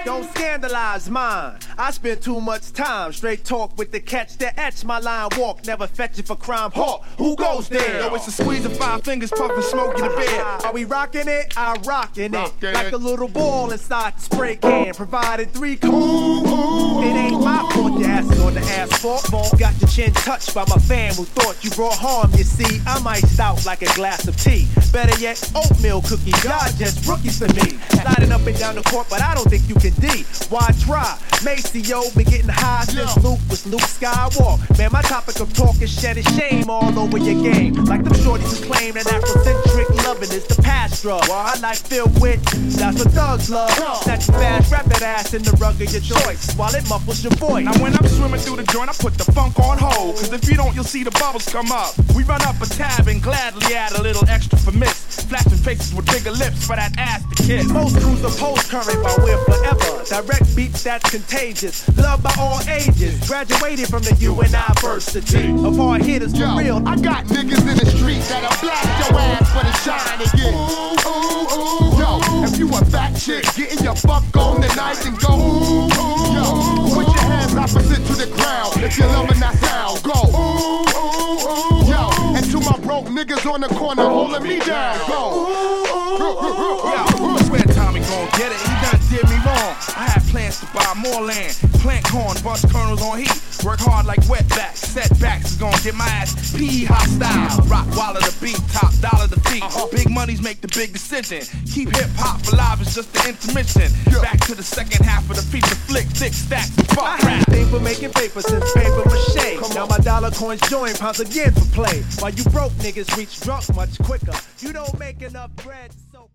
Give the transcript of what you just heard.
don't scandalize mine. I spend too much time straight talk with the catch that etch my line walk. Never fetch it for crime. Hawk, who goes there? Yo, it's a squeeze of 5 fingers, puffin' smoke in the bed. Are we rocking it? I'm rocking it. Like a little ball inside the spray can. Provided 3 cool. It ain't my fault your ass is on the asphalt. Got your chin touched by my fam who thought you brought harm. You see, I'm iced out like a glass of tea. Better yet, oatmeal cookies. Y'all just rookies to me. Sliding up and down the court, but I don't think you can D. Why try? Maceo been getting high since Luke was Luke Skywalker. Man, my topic of talk is shedding shame all over your game. Like them shorties who claim that Afrocentric loving is the past drug. I like Phil Wit, that's what thugs love. Snatch you fast, wrap that ass in the rug of your choice while it muffles your voice. Now when I'm swimming through the joint, I put the funk on hold. Cause if you don't, you'll see the bubbles come up. We run up a tab and gladly add a little extra for miss. Flashing faces with bigger lips for that ass to kiss. Most crews are post-current by we're forever. Direct beats that's contagious. Loved by all ages. Graduated from the UNIversity of hard hitters for real. I got niggas in the street that'll blast your ass for the shine again. Ooh, ooh, ooh. Yo, if you a fat chick, getting your fuck on tonight and go. Ooh, ooh. Yo, put your hands opposite to the ground. If you're loving that sound, go. Ooh, ooh, ooh. Yo, and to my broke niggas on the corner holding me down, go. Yo, I swear Tommy gon' get it. He done did me wrong. I had plans to buy more land, plant corn, bust kernels on heat, work hard like wetbacks. Setbacks is gon' get my ass pee hostile. Rock wallet the beat, top dollar the feet. Big money's make the big decision. Keep hip hop alive, it's just the intermission. Back to the second half of the feature flick, thick stacks and fuck rap. I had a thing for making paper since paper mache. Now my dollar coins join pounds again for play. While you broke niggas reach drunk much quicker. You don't make enough bread.